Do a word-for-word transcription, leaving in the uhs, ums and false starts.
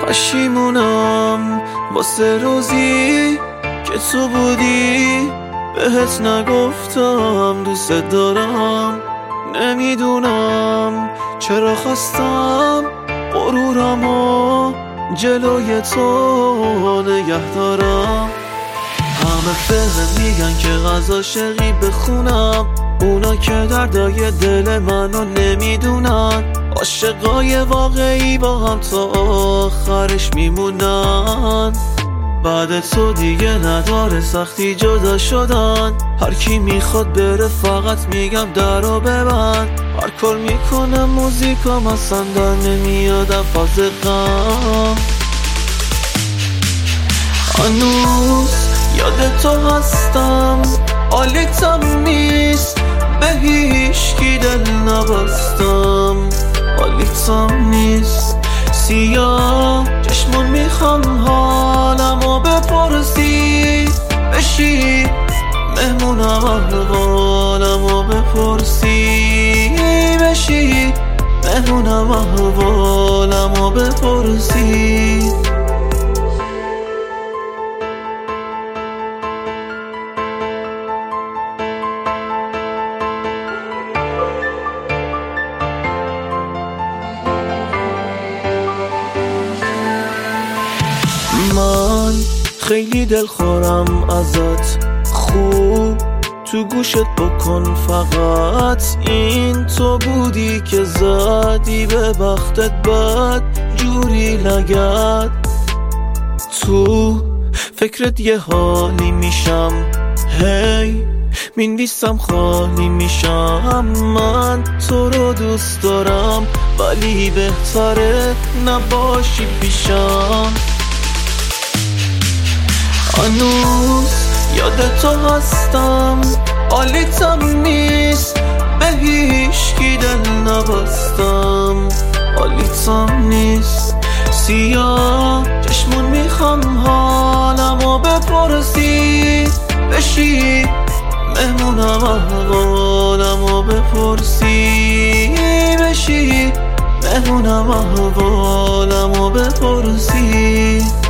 پشیمونم واسه روزی که تو بودی بهت نگفتم دوست دارم. نمیدونم چرا خواستم غرورمو جلوی تو نگه دارم. همه فهم میگن که غذا شقی بخونم، اونا که دردای دل منو نمیدونن. عاشقای واقعی با هم تا آخرش میمونن. بعد تو دیگه نداره سختی جدا شدن. هر کی میخواد بره فقط میگم درو ببند. هر کار میکنم موزیکام اصلا در نمیادم فاز غم. هنوز یاد تو هستم، حالیتم نیست به هیچکی دل نبستم. حالیتم نیست سیاه چشمون میخوام حالمو بپرسی، بشی مهمونم احوالمو بپرسی، بشی مهمونم احوالمو بپرسی. من خیلی دلخورم ازت، خوب تو گوشت بکن فقط. این تو بودی که زدی به بختت بد جوری لگد. تو فکرت یه حالی میشم، هی مینویسم خالی میشم. من تو رو دوست دارم ولی بهتره نباشی پیشم. هنوز یاد تو هستم، حالیتم نیست به هیچکی دل نبستم. حالیتم نیست سیاه چشمون میخوام حالمو بپرسی، بشی مهمونم احوالمو بپرسی، بشی مهمونم احوالمو بپرسی.